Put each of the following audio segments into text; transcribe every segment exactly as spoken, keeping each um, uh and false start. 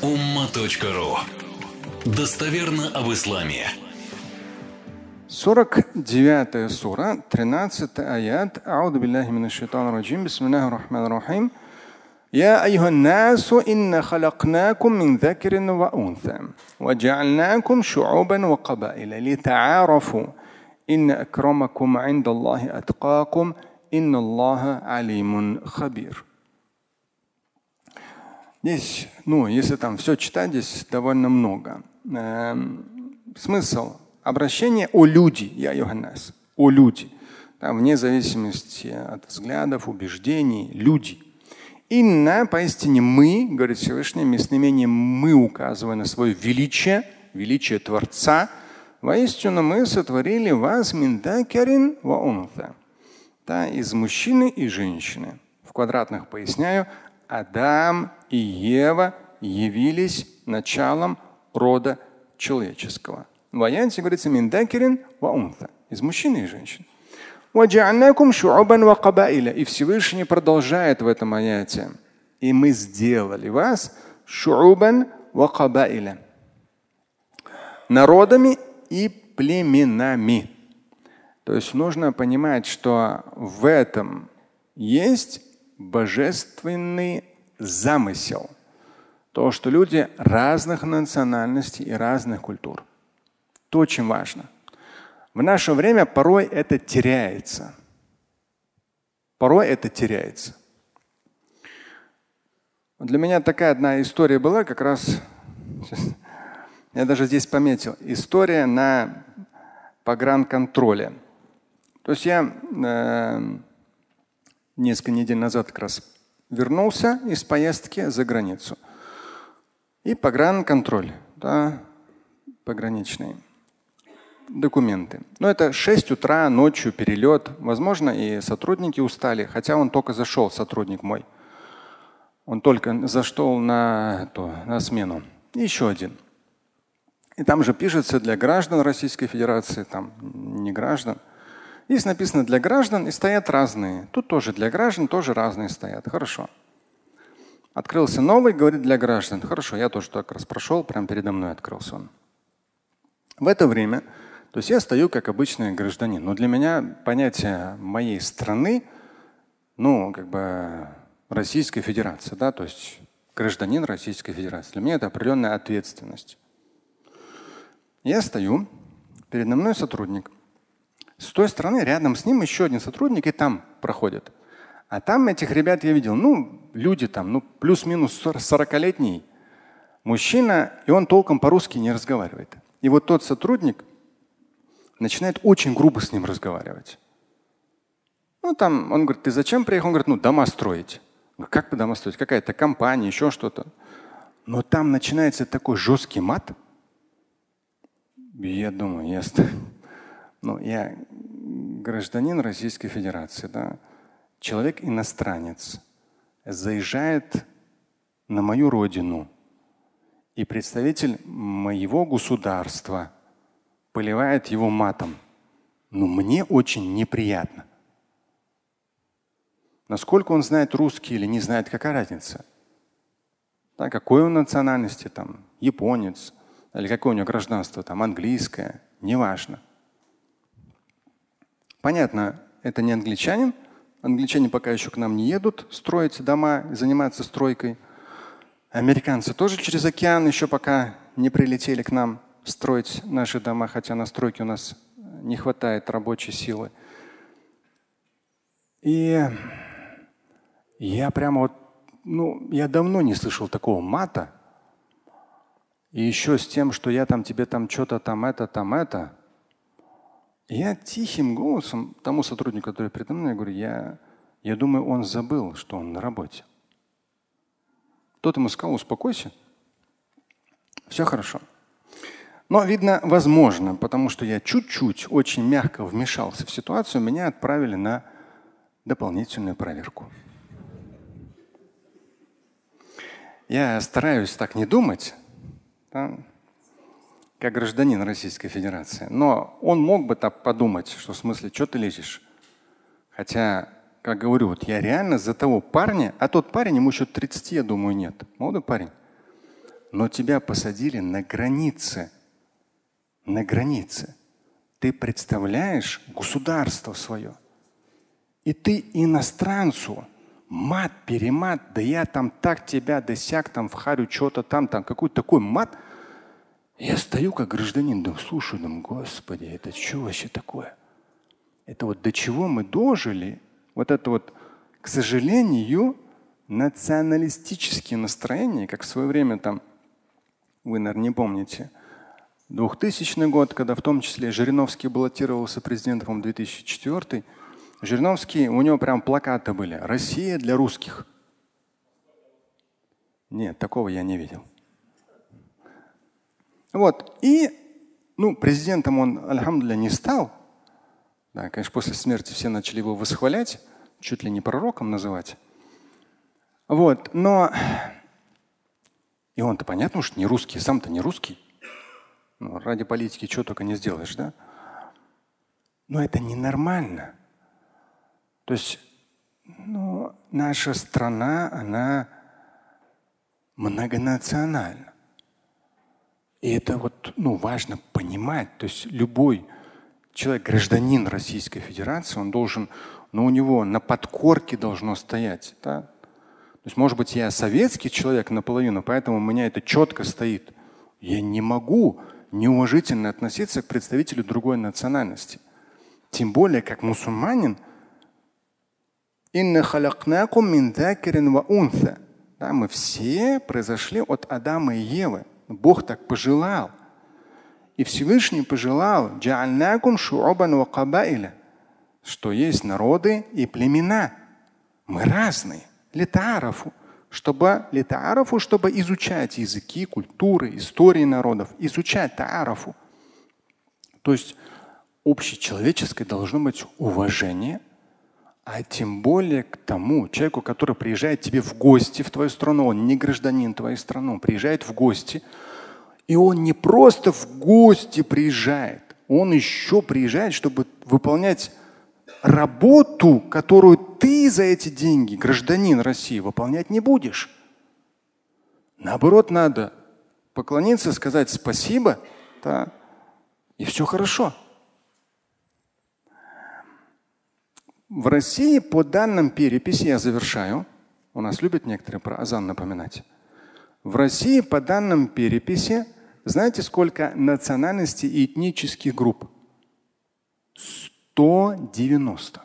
умма точка ру. Достоверно об исламе. сорок девятая сура, тринадцатый аят. Ауду биллахи минаш шайтанир раджим. Бисмиллахир рахманир рахим. يا أيها الناس إنا خلقناكم من ذكر وأنثى وجعلناكم شعوبا وقبائل لتعارفوا إن أكرمكم عند الله أتقاكم إن الله عليم خبير. Здесь, ну, если там все читать, здесь довольно много. Эм, смысл обращения о люди, я Йоханнес, о люди, там, вне зависимости от взглядов, убеждений, люди. Инна, поистине мы, говорит Всевышний, местоимение мы, указывая на свое величие, величие Творца, воистину мы сотворили вас миндакарин ва унтha, да, из мужчины и женщины. В квадратных поясняю, Адам и Ева явились началом рода человеческого. В аяте говорится миндакарин ва унтha, из мужчины и женщины. И Всевышний продолжает в этом аяте. И мы сделали вас шу'убан ва кабаиля, народами и племенами. То есть нужно понимать, что в этом есть божественный замысел. То, что люди разных национальностей и разных культур. Это очень важно. В наше время порой это теряется. Порой это теряется. Для меня такая одна история была, как раз, я даже здесь пометил, история на погранконтроле. То есть я э, несколько недель назад как раз вернулся из поездки за границу. И погранконтроль, да, пограничный. Документы. Но это шесть утра, ночью перелет. Возможно, и сотрудники устали, хотя он только зашел, сотрудник мой. Он только зашел на, то, на смену. И еще один. И там же пишется для граждан Российской Федерации, там не граждан. Здесь написано для граждан и стоят разные. Тут тоже для граждан тоже разные стоят. Хорошо. Открылся новый, говорит для граждан. Хорошо, я тоже так раз прошел, прямо передо мной открылся он. В это время То есть я стою как обычный гражданин. Но для меня понятие моей страны, ну, как бы Российской Федерации, да, то есть гражданин Российской Федерации. Для меня это определенная ответственность. Я стою, передо мной сотрудник. С той стороны рядом с ним еще один сотрудник, и там проходит. А там этих ребят я видел, ну, люди там, ну, плюс-минус сорокалетний мужчина, и он толком по-русски не разговаривает. И вот тот сотрудник начинает очень грубо с ним разговаривать. Ну, там, он говорит, ты зачем приехал? Он говорит, ну, дома строить. Говорю, как вы дома строить? Какая-то компания, еще что-то. Но там начинается такой жесткий мат. Я думаю, я, ну, я гражданин Российской Федерации, да, человек иностранец, заезжает на мою родину, и представитель моего государства поливает его матом. Но мне очень неприятно. Насколько он знает русский или не знает, какая разница? Да, какой он национальности, там, японец, или какое у него гражданство, там, английское, неважно. Понятно, это не англичанин. Англичане пока еще к нам не едут строить дома, заниматься стройкой. Американцы тоже через океан еще пока не прилетели к нам строить наши дома, хотя на стройке у нас не хватает рабочей силы. И я прямо вот, ну, я давно не слышал такого мата. И еще с тем, что я там тебе там что-то там это, там это. И я тихим голосом тому сотруднику, который передо мной, я говорю, я, я думаю, он забыл, что он на работе. Тот ему сказал, успокойся, все хорошо. Но, видно, возможно, потому что я чуть-чуть, очень мягко вмешался в ситуацию, меня отправили на дополнительную проверку. Я стараюсь так не думать, да, как гражданин Российской Федерации. Но он мог бы так подумать, что в смысле, что ты лезешь? Хотя, как говорю, вот я реально за того парня, а тот парень, ему еще тридцать, я думаю, нет. Молодой парень. но тебя посадили на границе. На границе. Ты представляешь государство свое. И ты иностранцу мат, перемат, да я там так тебя, да сяк, там вхарю что-то там, там какой-то такой мат. Я стою как гражданин, думаю, слушаю, думаю, Господи, это что вообще такое? Это вот до чего мы дожили? Вот это вот, к сожалению, националистические настроения, как в свое время там, вы, наверное, не помните, двухтысячный год, когда в том числе Жириновский баллотировался президентом в две тысячи четвёртый, Жириновский, у него прям плакаты были: «Россия для русских». Нет, такого я не видел. Вот. И ну, президентом он, альхамдулилля, не стал. Да, конечно, после смерти все начали его восхвалять, чуть ли не пророком называть. Вот. Но и он-то понятно, что не русский, сам-то не русский. Ну, ради политики чего только не сделаешь, да? Но это ненормально. То есть ну, наша страна, она многонациональна. И это вот, ну, важно понимать. То есть любой человек, гражданин Российской Федерации, он должен, ну, у него на подкорке должно стоять. Да? То есть, может быть, я советский человек наполовину, поэтому у меня это четко стоит. Я не могу неуважительно относиться к представителю другой национальности. Тем более, как мусульманин, да, мы все произошли от Адама и Евы. Бог так пожелал. И Всевышний пожелал, что есть народы и племена. Мы разные. Литаарафу. Чтобы, литаарафу, чтобы изучать языки, культуры, истории народов. Изучать таарафу. То есть общечеловеческое должно быть уважение. А тем более к тому человеку, который приезжает тебе в гости в твою страну, он не гражданин твоей страны, он приезжает в гости, и он не просто в гости приезжает, он еще приезжает, чтобы выполнять работу, которую ты за эти деньги, гражданин России, выполнять не будешь. Наоборот, надо поклониться, сказать спасибо, да, и все хорошо. В России по данным переписи, я завершаю, у нас любят некоторые про азан напоминать. В России по данным переписи, знаете, сколько национальностей и этнических групп? сто девяносто.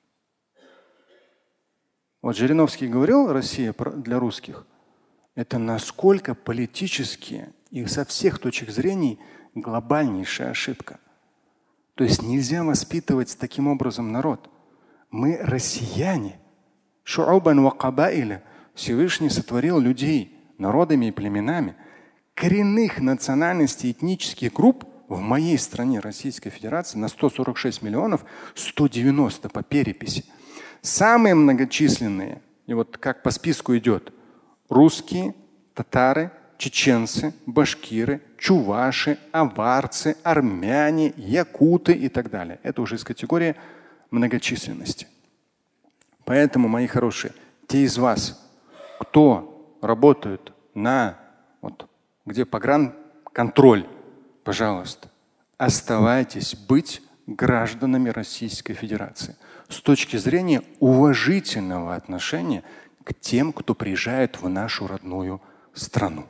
Вот Жириновский говорил, Россия для русских. Это насколько политически и со всех точек зрения глобальнейшая ошибка. То есть нельзя воспитывать таким образом народ. Мы россияне. Шу'убан ва кабаиля. Всевышний сотворил людей народами и племенами. Коренных национальностей, этнических групп в моей стране, Российской Федерации, на сто сорок шесть миллионов, сто девяносто по переписи. Самые многочисленные, и вот как по списку идет: русские, татары, чеченцы, башкиры, чуваши, аварцы, армяне, якуты и так далее. Это уже из категории многочисленности. Поэтому, мои хорошие, те из вас, кто работают на, вот, где погранконтроль, пожалуйста, оставайтесь быть гражданами Российской Федерации с точки зрения уважительного отношения к тем, кто приезжает в нашу родную страну.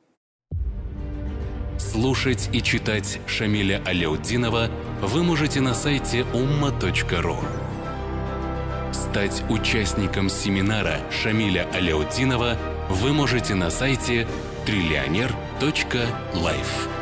Слушать и читать Шамиля Аляутдинова вы можете на сайте умма точка ру. Стать участником семинара Шамиля Аляутдинова вы можете на сайте триллионер точка лайф.